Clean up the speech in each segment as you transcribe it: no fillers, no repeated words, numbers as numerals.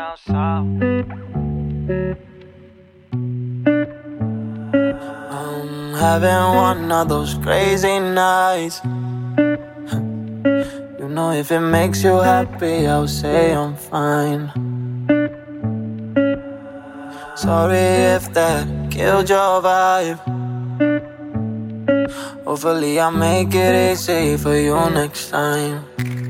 down south. I'm having one of those crazy nights. You know, if it makes you happy, I'll say I'm fine. Sorry if that killed your vibe. Hopefully I'll make it easy for you next time.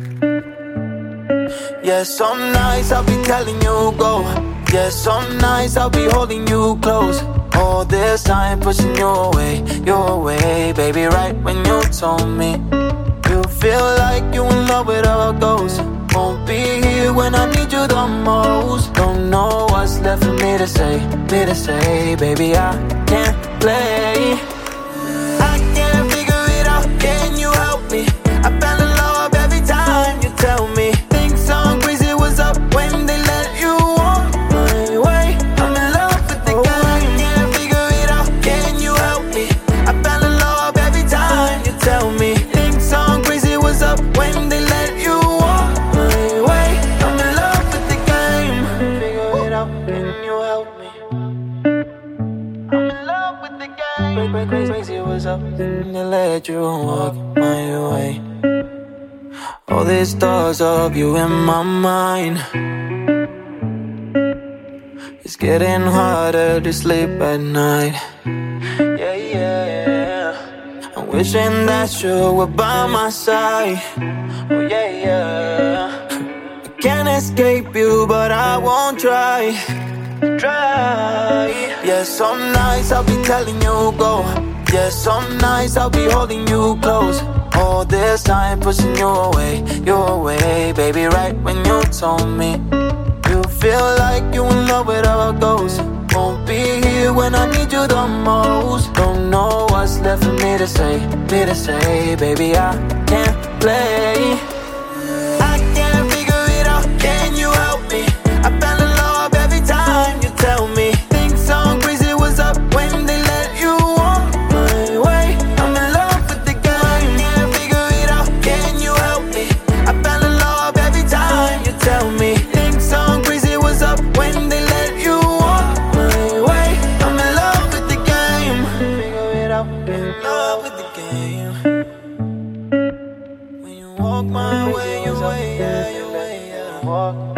Yeah, some nights I'll be telling you go. Yeah, some nights I'll be holding you close. All this time pushing you away, baby, right when you told me you feel like you in love with a ghost. Won't be here when I need you the most. Don't know what's left for me to say, baby, I can't play. I can't figure it out, can you help me? I fell in love every time you tell me things sound crazy, what's up when they let you walk my way? I'm in love with the guy. I can't figure it out, can you help me? I fell in love every time you tell me things sound crazy, what's up when they let you walk my way? I'm in love with the game. Figure it out, can you help me? I'm in love with the game. Crazy, what's up when they let you walk my way? All these thoughts of you in my mind, it's getting harder to sleep at night. Yeah. I'm wishing that you were by my side. Oh yeah. I can't escape you, but I won't try. Yeah, some nights I'll be telling you go. Yeah, some nights I'll be holding you close. All this time pushing you away, baby, right when you told me you feel like you in love with a ghost. Won't be here when I need you the most. Don't know what's left for me to say, baby, I can't play. I can't figure it out, can you help me? I fell in love every time you tell me things sound crazy, what's up when they let you walk my way? I'm in love with the game. I can't figure it out, can you help me? I fell in love every time you tell me things sound crazy, what's up when they let you walk my way? I'm in love with the game. Figure it out, in love with the game. When you walk my way, your way, yeah. Walk